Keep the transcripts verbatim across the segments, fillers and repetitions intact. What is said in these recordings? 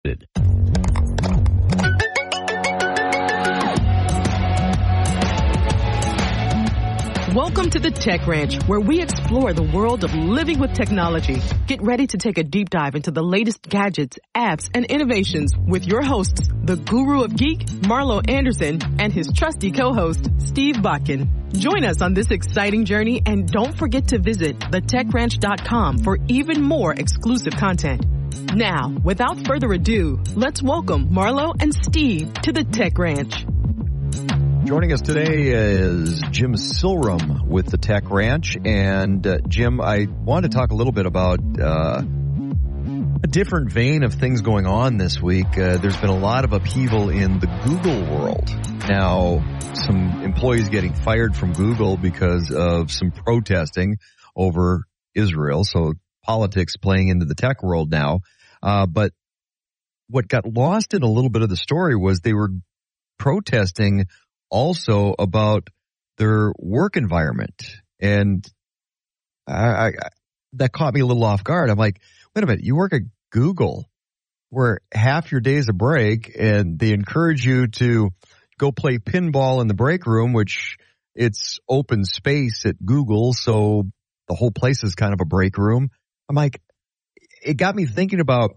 Welcome to the Tech Ranch, where we explore the world of living with technology. Get ready to take a deep dive into the latest gadgets, apps, and innovations with your hosts, the Guru of Geek, Marlo Anderson, and his trusty co-host, Steve Botkin. Join us on this exciting journey, and don't forget to visit the tech ranch dot com for even more exclusive content. Now, without further ado, let's welcome Marlo and Steve to the Tech Ranch. Joining us today is Jim Silrum with the Tech Ranch. And uh, Jim, I wanted to talk a little bit about uh, a different vein of things going on this week. Uh, there's been a lot of upheaval in the Google world. Now, some employees getting fired from Google because of some protesting over Israel. So politics playing into the tech world now. Uh, but what got lost in a little bit of the story was they were protesting also about their work environment. And I, I, that caught me a little off guard. I'm like, wait a minute, you work at Google where half your day's a break and they encourage you to go play pinball in the break room, which it's open space at Google. So the whole place is kind of a break room. I'm like, it got me thinking about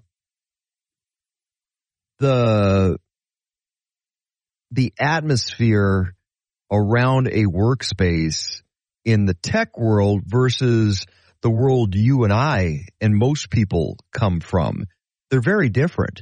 the the atmosphere around a workspace in the tech world versus the world you and I and most people come from. They're very different.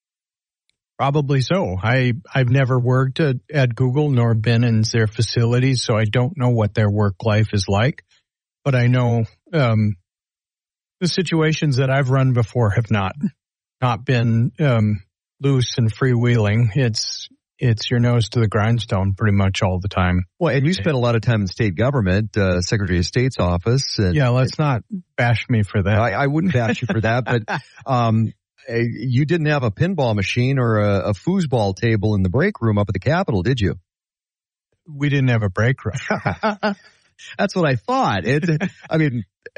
Probably so. I, I've never worked at, at Google nor been in their facilities, so I don't know what their work life is like. But I know um, the situations that I've run before have not not been um, loose and freewheeling. It's It's your nose to the grindstone pretty much all the time. Well, and you spent a lot of time in state government, uh, Secretary of State's office. And yeah, let's not bash me for that. I, I wouldn't bash you for that, but um, you didn't have a pinball machine or a, a foosball table in the break room up at the Capitol, did you? We didn't have a break room. That's what I thought. It, I mean,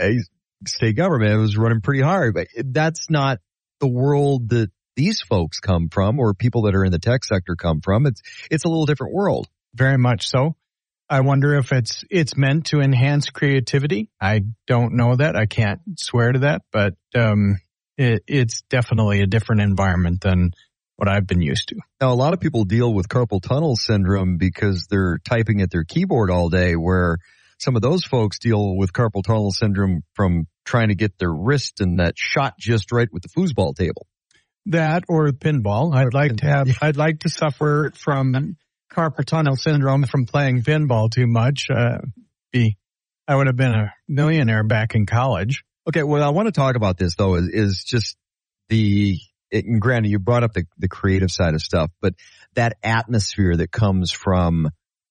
state government was running pretty hard, but that's not the world that these folks come from, or people that are in the tech sector come from. It's it's a little different world. Very much so. I wonder if it's it's meant to enhance creativity. I don't know that. I can't swear to that, but um, it, it's definitely a different environment than what I've been used to. Now, a lot of people deal with carpal tunnel syndrome because they're typing at their keyboard all day, where some of those folks deal with carpal tunnel syndrome from trying to get their wrist and that shot just right with the foosball table. That or pinball. I'd like to have, I'd like to suffer from carpal tunnel syndrome from playing pinball too much. Uh, be, I would have been a millionaire back in college. Okay. Well, I want to talk about this though, is, is just the, it, and granted, you brought up the, the creative side of stuff, but that atmosphere that comes from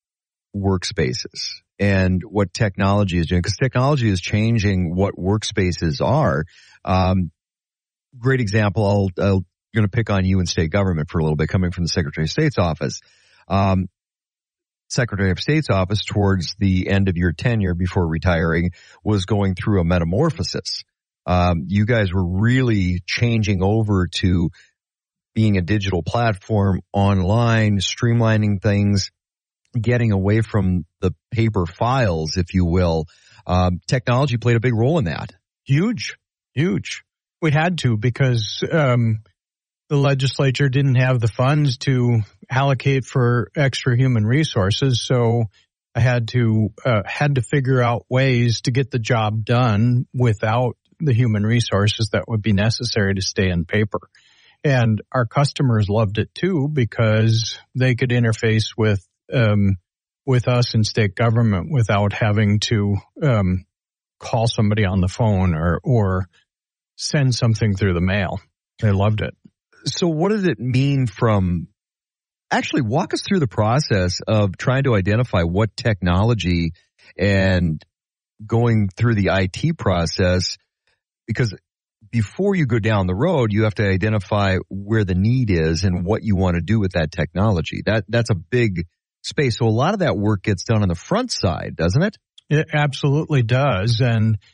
workspaces and what technology is doing, because technology is changing what workspaces are. Um, Great example. I'll, I'll going to pick on you in state government for a little bit, coming from the Secretary of State's office. Um, Secretary of State's office, towards the end of your tenure before retiring, was going through a metamorphosis. Um, you guys were really changing over to being a digital platform online, streamlining things, getting away from the paper files, if you will. Um, technology played a big role in that. Huge, huge. We had to because um, the legislature didn't have the funds to allocate for extra human resources, so I had to uh, had to figure out ways to get the job done without the human resources that would be necessary to stay in paper. And our customers loved it too because they could interface with um, with us in state government without having to um, call somebody on the phone or or send something through the mail. They loved it. So what does it mean from, actually walk us through the process of trying to identify what technology and going through the I T process, because before you go down the road, you have to identify where the need is and what you want to do with that technology. That that's a big space. So a lot of that work gets done on the front side, doesn't it? It absolutely does. And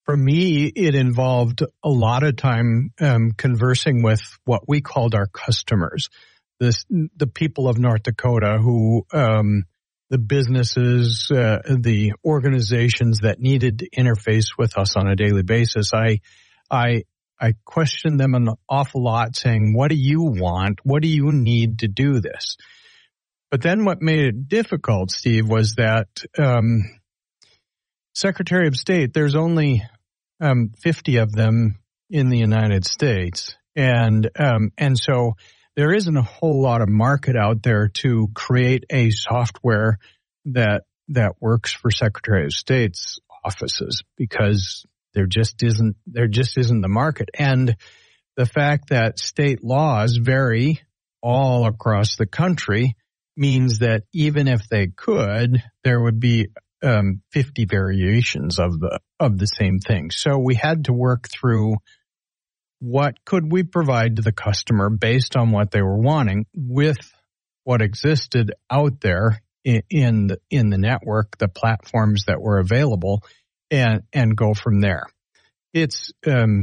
For me, it involved a lot of time um, conversing with what we called our customers, this, the people of North Dakota who, um, the businesses, uh, the organizations that needed to interface with us on a daily basis. I, I, I questioned them an awful lot saying, what do you want? What do you need to do this? But then what made it difficult, Steve, was that, um, Secretary of State, there's only, um, fifty of them in the United States. And, um, and so there isn't a whole lot of market out there to create a software that that works for Secretary of State's offices because there just isn't there just isn't the market. And the fact that state laws vary all across the country means that even if they could, there would be um, fifty variations of the of the same thing. So we had to work through what could we provide to the customer based on what they were wanting with what existed out there in, in the, in the network, the platforms that were available, and, and go from there. It's, um,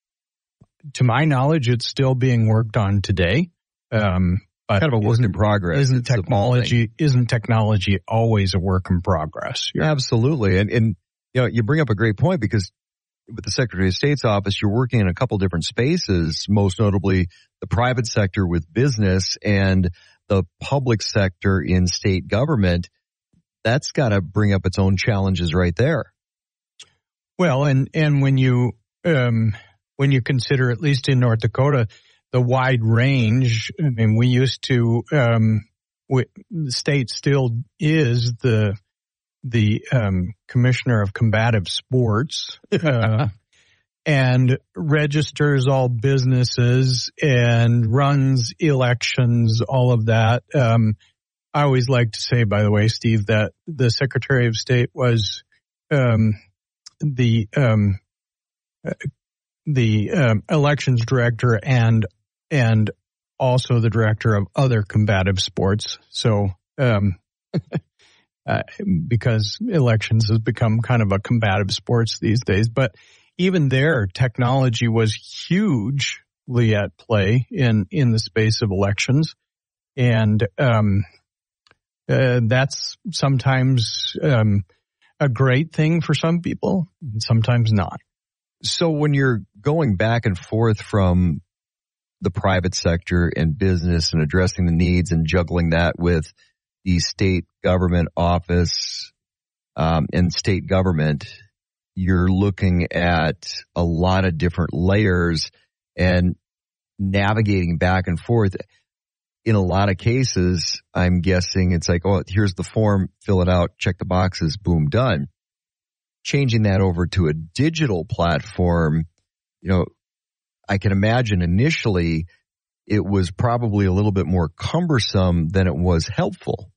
to my knowledge, it's still being worked on today. Um, but kind of a work in progress. Isn't technology, isn't technology always a work in progress? You're Absolutely. And, and, you know, you bring up a great point because with the Secretary of State's office, you're working in a couple different spaces, most notably the private sector with business and the public sector in state government. That's got to bring up its own challenges right there. Well, and, and when you, um, when you consider, at least in North Dakota, the wide range, I mean, we used to, um, we, the state still is the, the um, Commissioner of Combative Sports uh, and registers all businesses and runs elections, all of that. Um, I always like to say, by the way, Steve, that the Secretary of State was um, the um, the um, elections director and and also the director of other combative sports. So. Um, Uh, because elections has become kind of a combative sports these days. But even there, technology was hugely at play in, in the space of elections. And um, uh, that's sometimes um, a great thing for some people, and sometimes not. So when you're going back and forth from the private sector and business and addressing the needs and juggling that with the state government office um, and state government, you're looking at a lot of different layers and navigating back and forth. In a lot of cases, I'm guessing it's like, oh, here's the form, fill it out, check the boxes, boom, done. Changing that over to a digital platform, you know, I can imagine initially it was probably a little bit more cumbersome than it was helpful.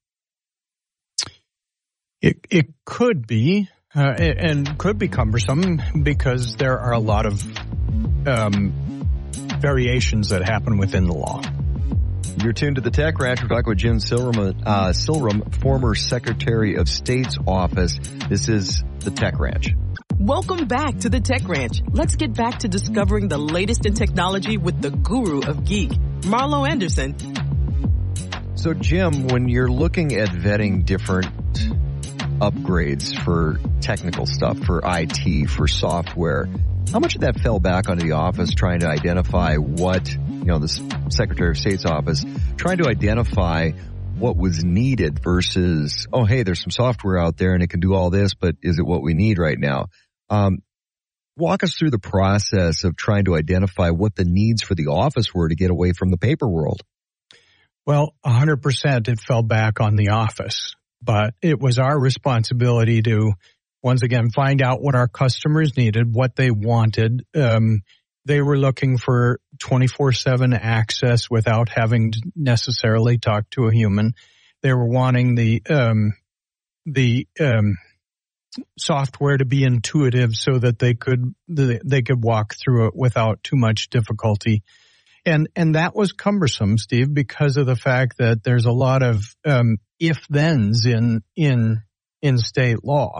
It it could be, uh, and could be cumbersome because there are a lot of um, variations that happen within the law. You're tuned to the Tech Ranch. We're talking with Jim Silrum, uh, Silrum, former Secretary of State's office. This is the Tech Ranch. Welcome back to the Tech Ranch. Let's get back to discovering the latest in technology with the guru of geek, Marlo Anderson. So, Jim, when you're looking at vetting different upgrades for technical stuff, for I T, for software, how much of that fell back onto the office trying to identify what, you know, the Secretary of State's office, trying to identify what was needed versus, oh, hey, there's some software out there and it can do all this, but is it what we need right now? Um, walk us through the process of trying to identify what the needs for the office were to get away from the paper world. Well, one hundred percent it fell back on the office, but it was our responsibility to, once again, find out what our customers needed, what they wanted. Um, they were looking for twenty-four seven access without having to necessarily talk to a human. They were wanting the um, the um, software to be intuitive so that they could they could walk through it without too much difficulty. And and that was cumbersome, Steve, because of the fact that there's a lot of um, if-thens in in in state law.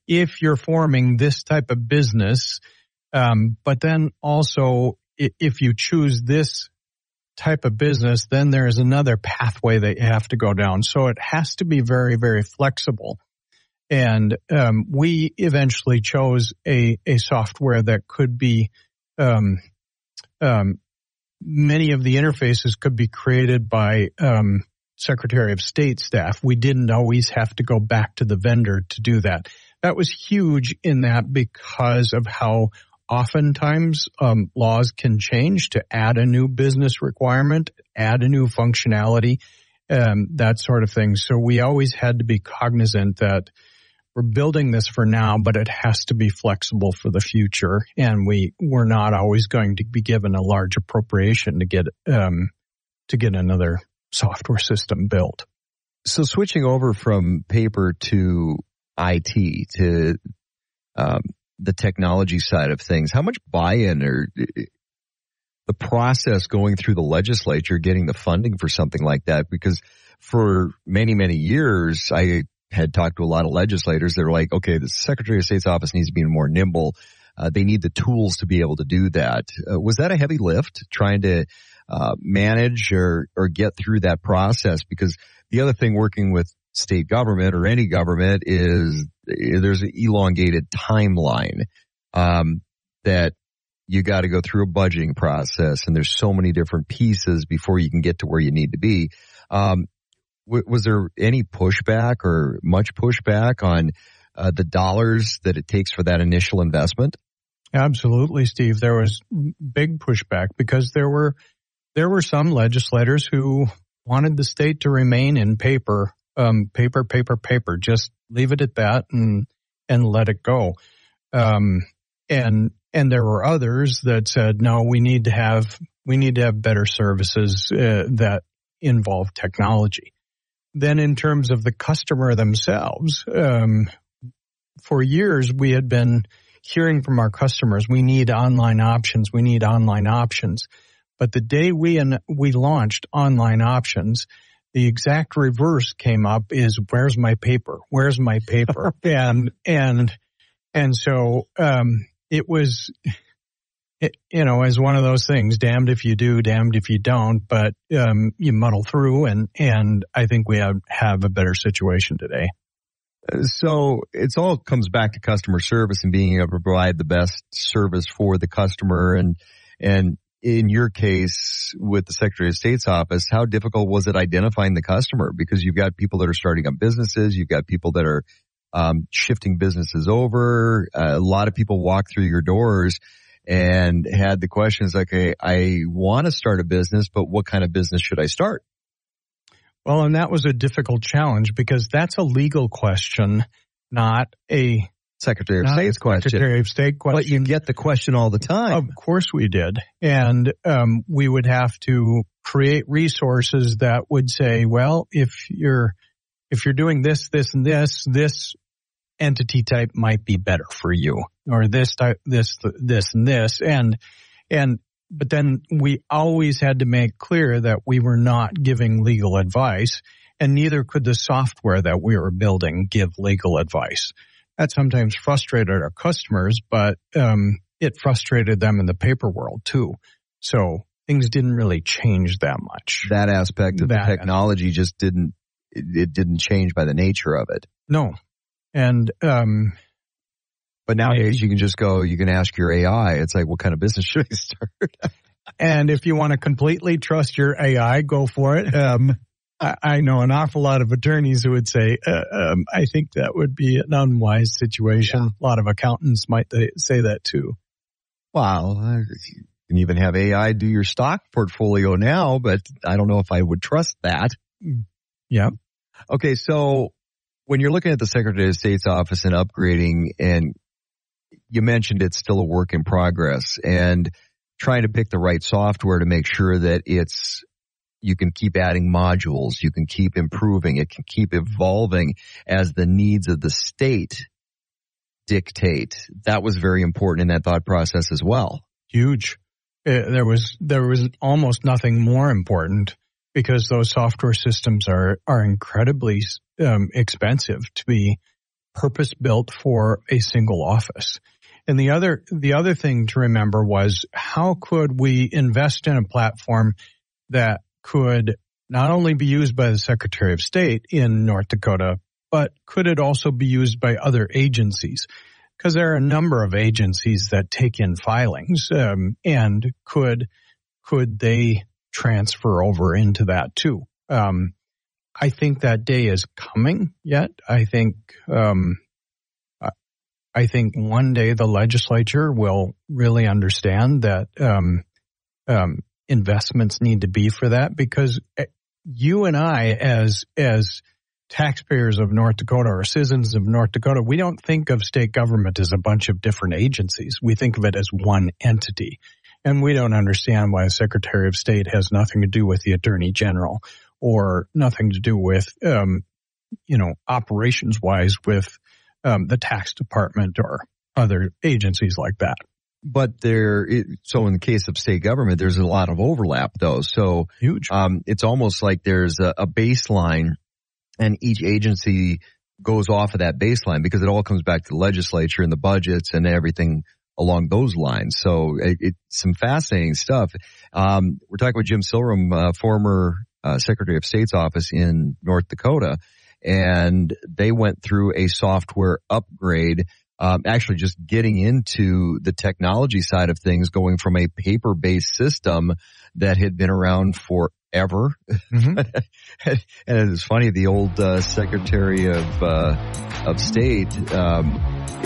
if you're forming this type of business, um, but then also if you choose this type of business, then there's another pathway that you have to go down. So it has to be very, very flexible. And um, we eventually chose a, a software that could be, um, um, many of the interfaces could be created by um, Secretary of State staff. We didn't always have to go back to the vendor to do that. That was huge in that because of how oftentimes um, laws can change to add a new business requirement, add a new functionality, um, that sort of thing. So we always had to be cognizant that we're building this for now, but it has to be flexible for the future. And we, we're not always going to be given a large appropriation to get, um, to get another software system built. So switching over from paper to I T, to um, the technology side of things, how much buy-in or the process going through the legislature, getting the funding for something like that? Because for many, many years, I had talked to a lot of legislators that are like, okay, the Secretary of State's office needs to be more nimble. Uh, they need the tools to be able to do that. Uh, was that a heavy lift trying to uh, manage or, or get through that process? Because the other thing working with state government or any government is there's an elongated timeline um, that you got to go through a budgeting process, and there's so many different pieces before you can get to where you need to be. Um, Was there any pushback or much pushback on uh, the dollars that it takes for that initial investment? Absolutely, Steve. There was big pushback because there were there were some legislators who wanted the state to remain in paper, um, paper, paper, paper. Just leave it at that and and let it go. Um, and and there were others that said, no, we need to have we need to have better services uh, that involve technology. Then in terms of the customer themselves, um, for years we had been hearing from our customers, we need online options, we need online options. But the day we and we launched online options, the exact reverse came up is, where's my paper? Where's my paper? and, and, and so, um, it was, it, you know, as one of those things, damned if you do, damned if you don't, but, um, you muddle through, and, and I think we have, have a better situation today. So it's all comes back to customer service and being able to provide the best service for the customer. And, and in your case with the Secretary of State's office, how difficult was it identifying the customer? Because you've got people that are starting up businesses, you've got people that are um, shifting businesses over. Uh, a lot of people walk through your doors and had the questions like, hey, I want to start a business, but what kind of business should I start? Well, and that was a difficult challenge because that's a legal question, not a Secretary of State's question. Secretary of State question. But you get the question all the time. Of course we did. And um, we would have to create resources that would say, well, if you're if you're doing this, this, and this, this entity type might be better for you, or this type, this, this, and this, and and. But then we always had to make clear that we were not giving legal advice, and neither could the software that we were building give legal advice. That sometimes frustrated our customers, but um, it frustrated them in the paper world too. So things didn't really change that much. That aspect of that the technology aspect. just didn't, it, it didn't change by the nature of it. No. And, um, But nowadays you can just go, you can ask your A I. It's like, what kind of business should I start? And if you want to completely trust your A I, go for it. Um, I, I know an awful lot of attorneys who would say, uh, um, I think that would be an unwise situation. Yeah. A lot of accountants might say that too. Well, you can even have A I do your stock portfolio now, but I don't know if I would trust that. Yeah. Okay, so when you're looking at the Secretary of State's office and upgrading, and you mentioned it's still a work in progress, and trying to pick the right software to make sure that it's, you can keep adding modules, you can keep improving, it can keep evolving as the needs of the state dictate. That was very important in that thought process as well. Huge. Uh, there was, there was almost nothing more important, because those software systems are, are incredibly um, expensive to be purpose-built for a single office. And the other, the other thing to remember was, how could we invest in a platform that could not only be used by the Secretary of State in North Dakota, but could it also be used by other agencies? Because there are a number of agencies that take in filings, um, and could could they transfer over into that too? Um, I think that day is coming yet. I think um, I think one day the legislature will really understand that um, um, investments need to be for that, because you and I, as as taxpayers of North Dakota or citizens of North Dakota, we don't think of state government as a bunch of different agencies. We think of it as one entity. And we don't understand why the Secretary of State has nothing to do with the Attorney General, or nothing to do with, um, you know, operations-wise with um, the tax department or other agencies like that. But there, it, so in the case of state government, there's a lot of overlap, though. So huge. Um, it's almost like there's a, a baseline, and each agency goes off of that baseline, because it all comes back to the legislature and the budgets and everything along those lines. So it, it's some fascinating stuff. Um, we're talking with Jim Silrum, uh, former uh, Secretary of State's office in North Dakota, and they went through a software upgrade, um, actually just getting into the technology side of things, going from a paper-based system that had been around for ever. Mm-hmm. And it's funny, the old uh, Secretary of uh, of State, um,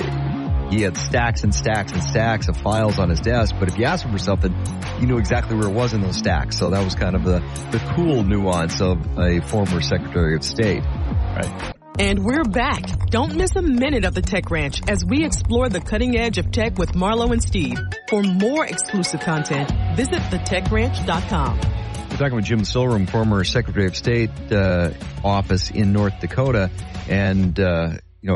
he had stacks and stacks and stacks of files on his desk, but if you asked him for something, he knew exactly where it was in those stacks. So that was kind of the, the cool nuance of a former Secretary of State. Right. And we're back. Don't miss a minute of the Tech Ranch as we explore the cutting edge of tech with Marlo and Steve. For more exclusive content, visit the tech ranch dot com. We're talking with Jim Silrum, former Secretary of State uh, office in North Dakota. And, uh, you know,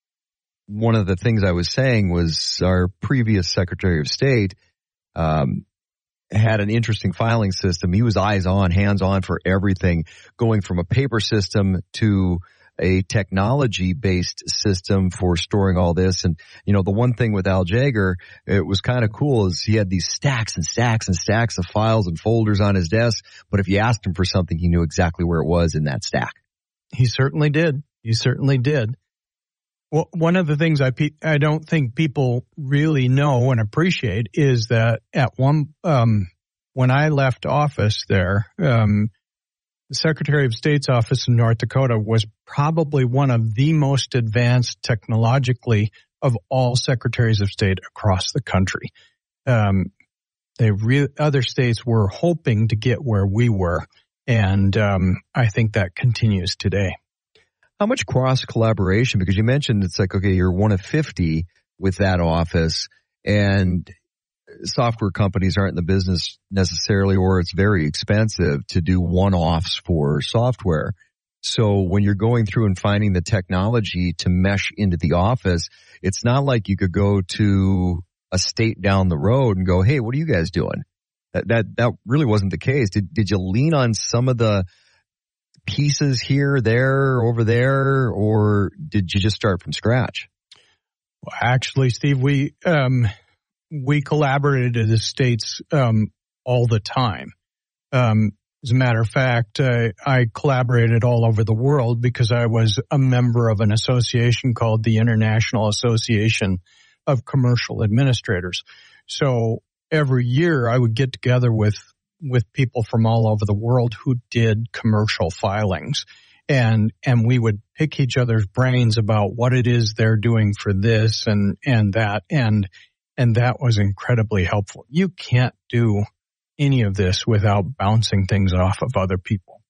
one of the things I was saying was our previous Secretary of State um, had an interesting filing system. He was eyes on, hands on for everything, going from a paper system to a technology-based system for storing all this. And, you know, the one thing with Al Jaeger, it was kind of cool, is he had these stacks and stacks and stacks of files and folders on his desk. But if you asked him for something, he knew exactly where it was in that stack. He certainly did. He certainly did. Well, one of the things I pe- I don't think people really know and appreciate is that at one, um, when I left office there, um, the Secretary of State's office in North Dakota was probably one of the most advanced technologically of all secretaries of state across the country. Um, they re- other states were hoping to get where we were, and um, I think that continues today. How much cross collaboration? Because you mentioned it's like, okay, you're one of fifty with that office, and software companies aren't in the business necessarily, or it's very expensive to do one-offs for software. So when you're going through and finding the technology to mesh into the office, it's not like you could go to a state down the road and go, hey, what are you guys doing? That that, that really wasn't the case. Did, did you lean on some of the pieces here, there, over there, or did you just start from scratch? Well, actually, Steve, we um, we collaborated in the states um, all the time. Um, as a matter of fact, uh, I collaborated all over the world because I was a member of an association called the International Association of Commercial Administrators. So every year I would get together with with people from all over the world who did commercial filings. And, and we would pick each other's brains about what it is they're doing for this and, and that. And, and that was incredibly helpful. You can't do any of this without bouncing things off of other people.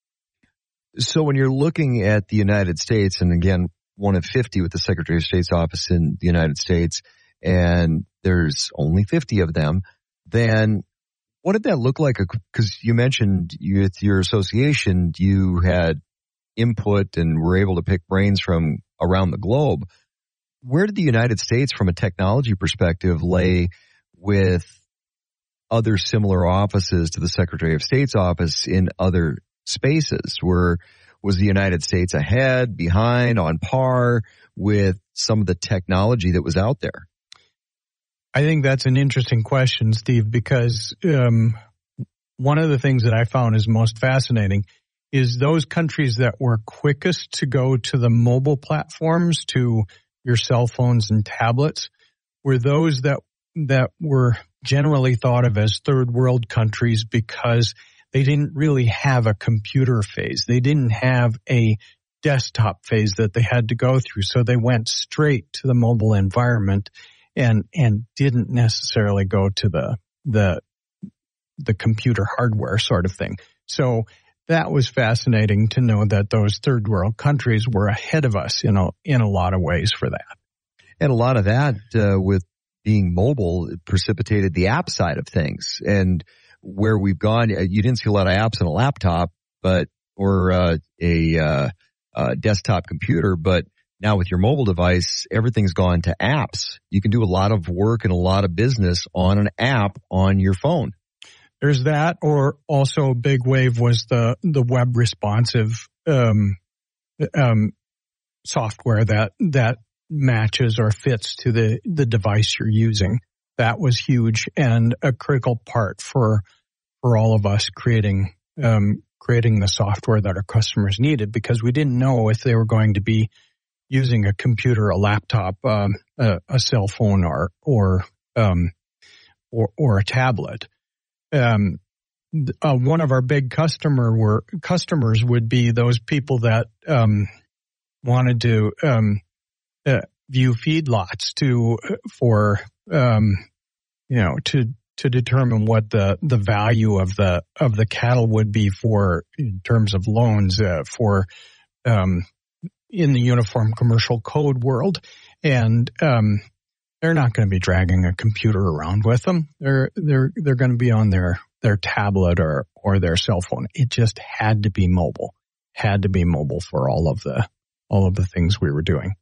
So when you're looking at the United States, and again, one of fifty with the Secretary of State's office in the United States, and there's only fifty of them, then what did that look like? Because you mentioned you, with your association, you had input and were able to pick brains from around the globe. Where did the United States, from a technology perspective, lay with other similar offices to the Secretary of State's office in other spaces? Were Was the United States ahead, behind, on par with some of the technology that was out there? I think that's an interesting question, Steve, because um, one of the things that I found is most fascinating is those countries that were quickest to go to the mobile platforms, to your cell phones and tablets, were those that that were generally thought of as third world countries because they didn't really have a computer phase. They didn't have a desktop phase that they had to go through. So they went straight to the mobile environment and and didn't necessarily go to the the the computer hardware sort of thing. So that was fascinating to know that those third world countries were ahead of us in a in a lot of ways for that. And a lot of that uh, with being mobile precipitated the app side of things. And where we've gone, you didn't see a lot of apps on a laptop, but or uh, a uh, uh, desktop computer, but now with your mobile device, everything's gone to apps. You can do a lot of work and a lot of business on an app on your phone. There's that, or also a big wave was the, the web responsive um, um, software that that matches or fits to the, the device you're using. That was huge and a critical part for for all of us creating um, creating the software that our customers needed, because we didn't know if they were going to be using a computer, a laptop, um, a, a cell phone, or or um, or, or a tablet. Um, uh, one of our big customer were customers would be those people that um, wanted to um, uh, view feedlots to for um, you know to to determine what the the value of the of the cattle would be for in terms of loans uh, for um, in the Uniform Commercial Code world, and um, they're not going to be dragging a computer around with them. They're they're they're going to be on their their tablet or or their cell phone. It just had to be mobile, had to be mobile for all of the all of the things we were doing.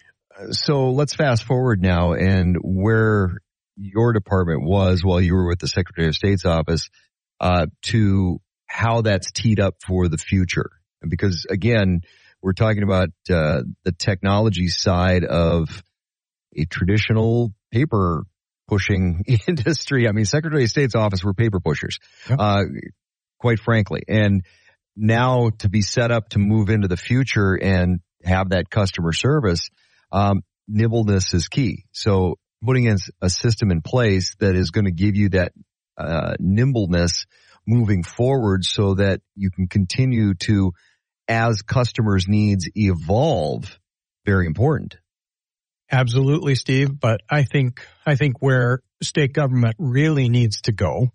So let's fast forward now, and where your department was while you were with the Secretary of State's office, uh, to how that's teed up for the future. Because again, we're talking about uh, the technology side of a traditional paper pushing industry. I mean, Secretary of State's office were paper pushers, yep. uh, quite frankly. And now to be set up to move into the future and have that customer service, um, nimbleness is key. So putting in a system in place that is going to give you that uh, nimbleness moving forward so that you can continue to, as customers' needs evolve, very important. Absolutely, Steve. But I think I think where state government really needs to go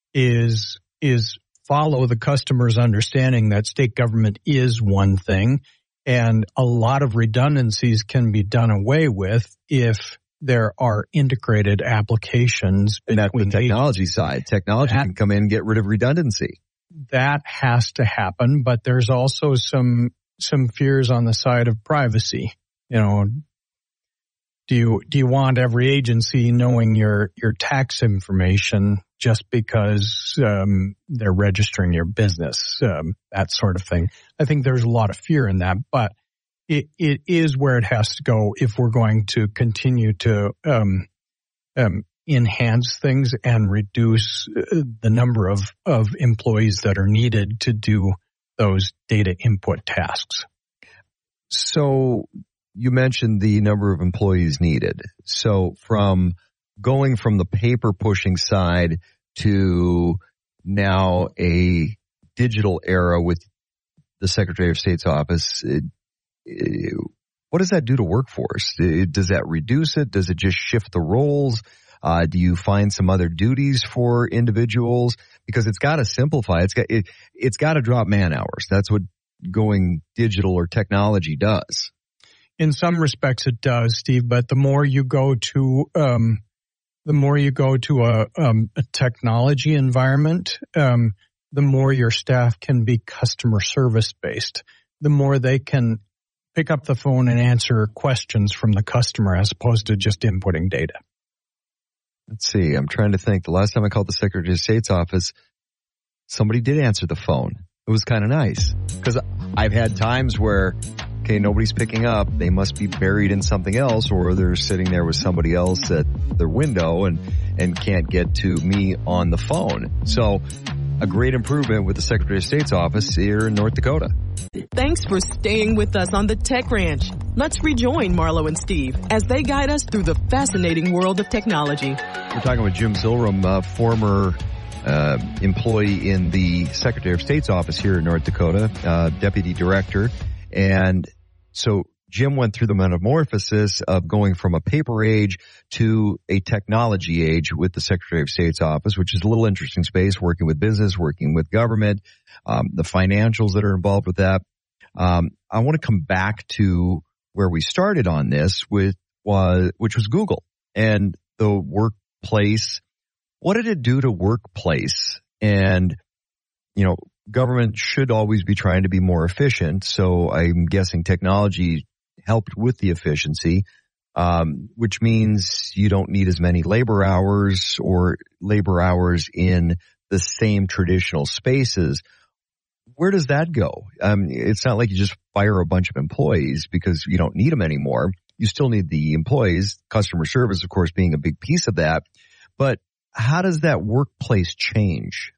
is is follow the customer's understanding that state government is one thing, and a lot of redundancies can be done away with if there are integrated applications. And that's the technology agencies. side. Technology that, can come in and get rid of redundancy. That has to happen, but there's also some some fears on the side of privacy. You know, do you do you want every agency knowing your your tax information just because um, they're registering your business? Um, that sort of thing. I think there's a lot of fear in that, but it it is where it has to go if we're going to continue to um, um, enhance things and reduce the number of, of employees that are needed to do those data input tasks. So you mentioned the number of employees needed. So from going from the paper pushing side to now a digital era with the Secretary of State's office, it, it, what does that do to workforce? It, does that reduce it? Does it just shift the roles? Uh, do you find some other duties for individuals? Because it's got to simplify. It's got it, it's got to drop man hours. That's what going digital or technology does. In some respects, it does, Steve. But the more you go to um, the more you go to a, um, a technology environment, um, the more your staff can be customer service based. The more they can pick up the phone and answer questions from the customer as opposed to just inputting data. Let's see. I'm trying to think. The last time I called the Secretary of State's office, somebody did answer the phone. It was kind of nice because I've had times where, okay, nobody's picking up. They must be buried in something else, or they're sitting there with somebody else at their window and, and can't get to me on the phone. So a great improvement with the Secretary of State's office here in North Dakota. Thanks for staying with us on the Tech Ranch. Let's rejoin Marlo and Steve as they guide us through the fascinating world of technology. We're talking with Jim Silrum, uh, former uh, employee in the Secretary of State's office here in North Dakota, uh, deputy director. And so Jim went through the metamorphosis of going from a paper age to a technology age with the Secretary of State's office, which is a little interesting space, working with business, working with government, um, the financials that are involved with that. Um, I want to come back to where we started on this with was, which was Google and the workplace. What did it do to workplace? And, you know, government should always be trying to be more efficient. So I'm guessing technology helped with the efficiency, um, which means you don't need as many labor hours or labor hours in the same traditional spaces. Where does that go? Um, it's not like you just fire a bunch of employees because you don't need them anymore. You still need the employees, customer service, of course, being a big piece of that. But how does that workplace change?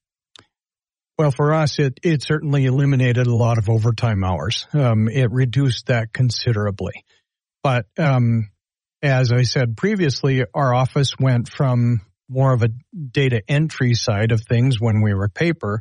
Well, for us, it, it certainly eliminated a lot of overtime hours. Um, it reduced that considerably. But um, as I said previously, our office went from more of a data entry side of things when we were paper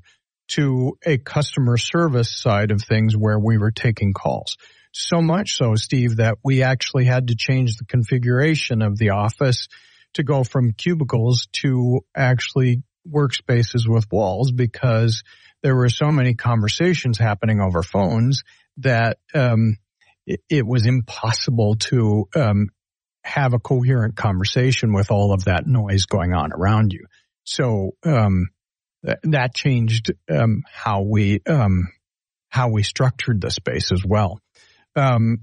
to a customer service side of things where we were taking calls. So much so, Steve, that we actually had to change the configuration of the office to go from cubicles to actually workspaces with walls because there were so many conversations happening over phones that um, it, it was impossible to um, have a coherent conversation with all of that noise going on around you. So um, th- that changed um, how we um, how we structured the space as well. Um,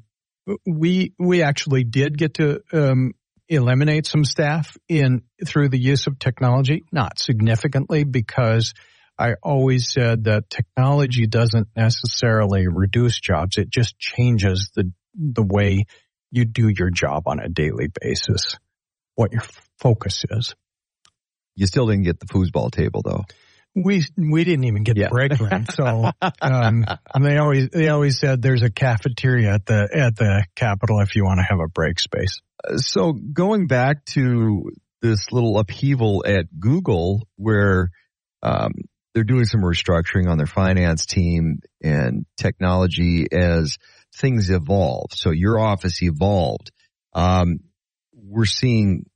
we we actually did get to um, eliminate some staff in through the use of technology, not significantly, because I always said that technology doesn't necessarily reduce jobs. It just changes the the way you do your job on a daily basis, what your f- focus is. You still didn't get the foosball table, though. We we didn't even get yeah. the break room. So um, and they always they always said there's a cafeteria at the at the Capitol if you want to have a break space. So going back to this little upheaval at Google where um, they're doing some restructuring on their finance team and technology as things evolve. So your office evolved. Um, we're seeing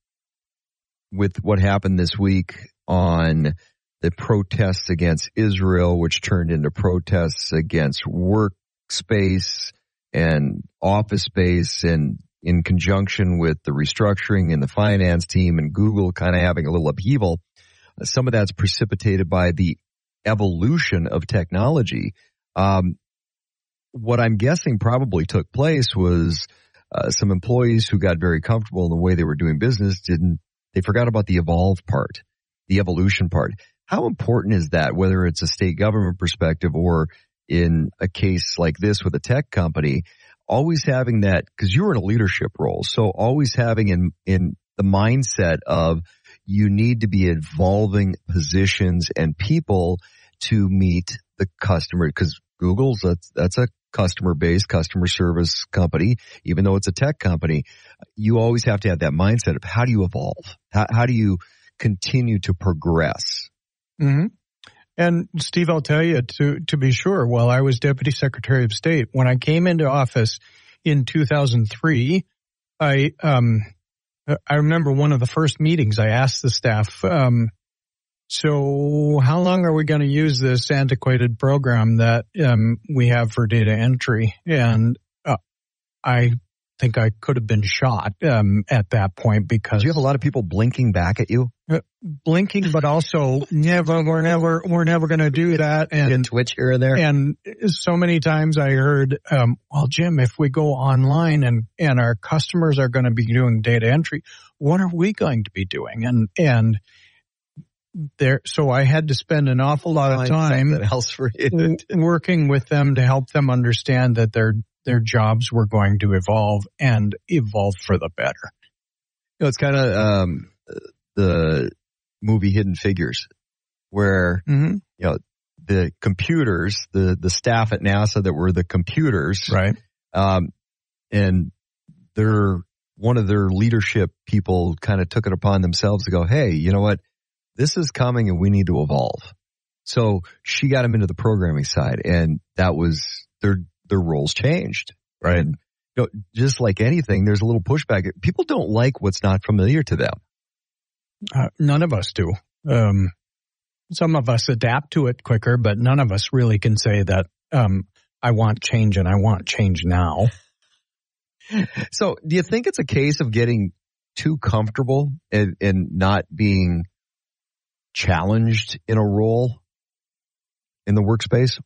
with what happened this week on the protests against Israel, which turned into protests against workspace and office space, and in conjunction with the restructuring in the finance team and Google kind of having a little upheaval. Some of that's precipitated by the evolution of technology. Um, what I'm guessing probably took place was uh, some employees who got very comfortable in the way they were doing business didn't, they forgot about the evolve part, the evolution part. How important is that, whether it's a state government perspective or in a case like this with a tech company, always having that, because you were in a leadership role, so always having in, in the mindset of you need to be evolving positions and people to meet the customer, because Google's, that's, that's a customer-based customer service company, even though it's a tech company. You always have to have that mindset of how do you evolve? How, how do you continue to progress? Mm-hmm. And Steve, I'll tell you, to to be sure, while I was Deputy Secretary of State, when I came into office in two thousand three, I um I remember one of the first meetings I asked the staff, um, so how long are we going to use this antiquated program that um we have for data entry? And uh, I think I could have been shot um at that point because... Do you have a lot of people blinking back at you? Uh, blinking, but also never, we're never, we're never going to do that. And, and twitch here and there. And so many times I heard, um, well, Jim, if we go online and, and our customers are going to be doing data entry, what are we going to be doing? And, and there, so I had to spend an awful lot of time else for you. working with them to help them understand that their their jobs were going to evolve and evolve for the better. You know, it's kind of um, the movie Hidden Figures, where mm-hmm. you know the computers, the the staff at NASA that were the computers, right? Um, and their one of their leadership people kind of took it upon themselves to go, hey, you know what? This is coming and we need to evolve. So she got them into the programming side, and that was their their roles changed, right? And, you know, just like anything, there's a little pushback. People don't like what's not familiar to them. Uh, none of us do. Um, some of us adapt to it quicker, but none of us really can say that um, I want change and I want change now. So do you think it's a case of getting too comfortable and, and not being challenged in a role in the workspace?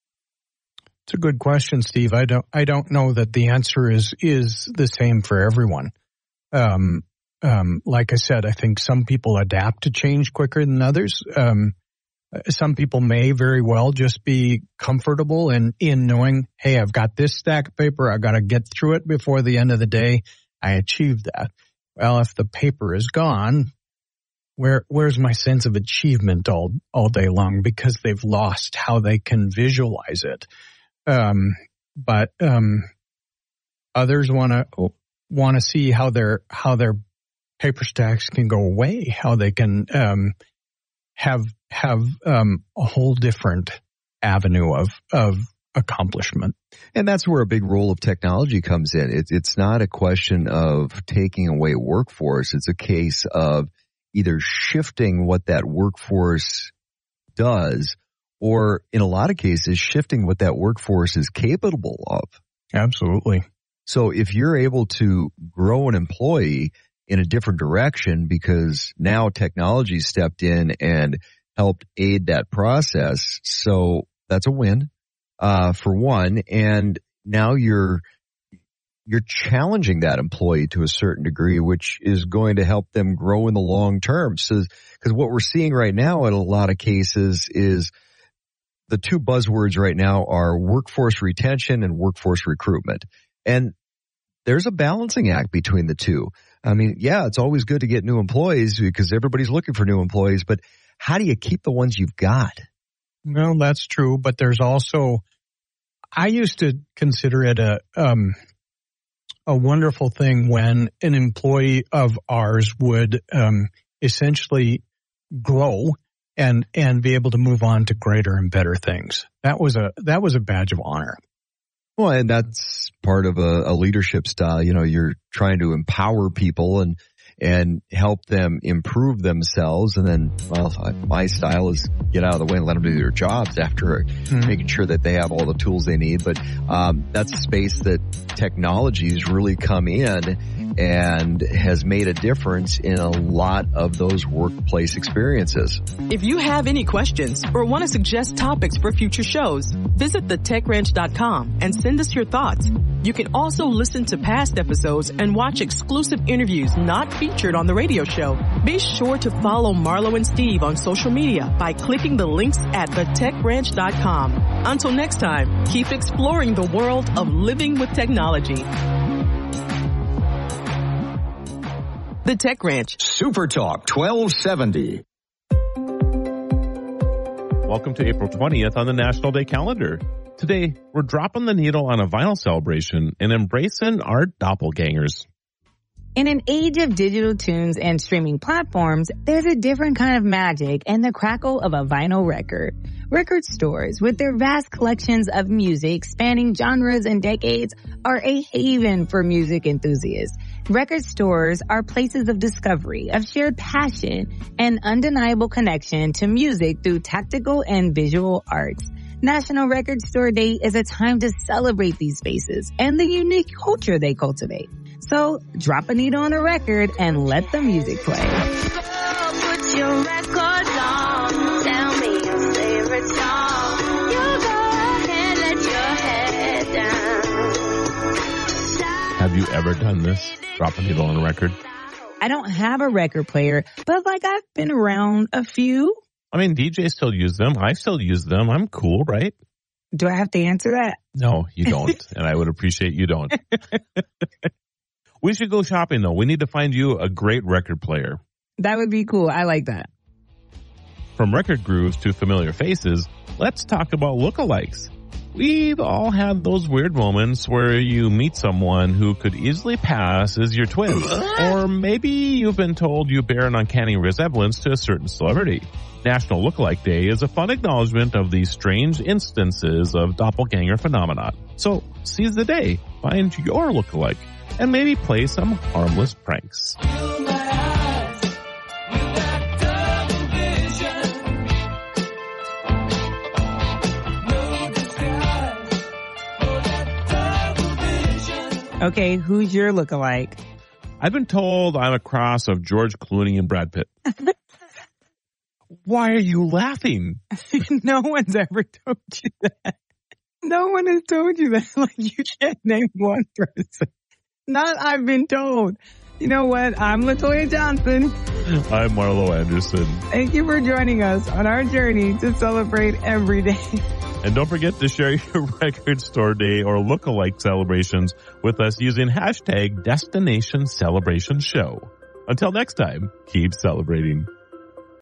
It's a good question, Steve. I don't I don't know that the answer is is the same for everyone. Um, um, like I said, I think some people adapt to change quicker than others. Um, some people may very well just be comfortable in, in knowing, hey, I've got this stack of paper. I've got to get through it before the end of the day. I achieved that. Well, if the paper is gone, where where's my sense of achievement all all day long? Because they've lost how they can visualize it. Um, but um, others want to want to see how their how their paper stacks can go away, how they can um, have have um, a whole different avenue of of accomplishment. And that's where a big role of technology comes in. It's it's not a question of taking away workforce. It's a case of either shifting what that workforce does, or in a lot of cases, shifting what that workforce is capable of. Absolutely. So if you're able to grow an employee in a different direction because now technology stepped in and helped aid that process, so that's a win, uh, for one. And now you're you're challenging that employee to a certain degree, which is going to help them grow in the long term. So, because what we're seeing right now in a lot of cases is the two buzzwords right now are workforce retention and workforce recruitment. And there's a balancing act between the two. I mean, yeah, it's always good to get new employees because everybody's looking for new employees, but how do you keep the ones you've got? Well, that's true, but there's also, I used to consider it a, um, a wonderful thing when an employee of ours would, um, essentially grow and, and be able to move on to greater and better things. That was a, that was a badge of honor. Well, and that's part of a, a leadership style. You know, you're trying to empower people and, and help them improve themselves. And then, well, my style is get out of the way and let them do their jobs after mm-hmm. making sure that they have all the tools they need. But um, that's a space that technology's really come in and has made a difference in a lot of those workplace experiences. If you have any questions or want to suggest topics for future shows, visit the tech ranch dot com and send us your thoughts. You can also listen to past episodes and watch exclusive interviews not featured on the radio show. Be sure to follow Marlo and Steve on social media by clicking the links at the tech ranch dot com. Until next time, keep exploring the world of living with technology. The Tech Ranch. Super Talk twelve seventy. Welcome to April twentieth on the National Day calendar. Today, we're dropping the needle on a vinyl celebration and embracing our doppelgangers. In an age of digital tunes and streaming platforms, there's a different kind of magic in the crackle of a vinyl record. Record stores, with their vast collections of music spanning genres and decades, are a haven for music enthusiasts. Record stores are places of discovery, of shared passion, and undeniable connection to music through tactical and visual arts. National Record Store Day is a time to celebrate these spaces and the unique culture they cultivate. So, drop a needle on a record and let the music play. Put your records on. Tell me your favorite song. You go ahead, let your head down. Have you ever done this? Drop a needle on a record? I don't have a record player, but like I've been around a few. I mean, D Js still use them. I still use them. I'm cool, right? Do I have to answer that? No, you don't. And I would appreciate you don't. We should go shopping, though. We need to find you a great record player. That would be cool. I like that. From record grooves to familiar faces, let's talk about lookalikes. We've all had those weird moments where you meet someone who could easily pass as your twin. Or maybe you've been told you bear an uncanny resemblance to a certain celebrity. National Lookalike Day is a fun acknowledgement of these strange instances of doppelganger phenomenon. So seize the day, find your lookalike, and maybe play some harmless pranks. Okay, who's your lookalike? I've been told I'm a cross of George Clooney and Brad Pitt. Why are you laughing? No one's ever told you that. No one has told you that. Like, you can't name one person. Not I've been told. You know what? I'm LaToya Johnson. I'm Marlo Anderson. Thank you for joining us on our journey to celebrate every day. And don't forget to share your record store day or lookalike celebrations with us using hashtag Destination Celebration Show. Until next time, keep celebrating.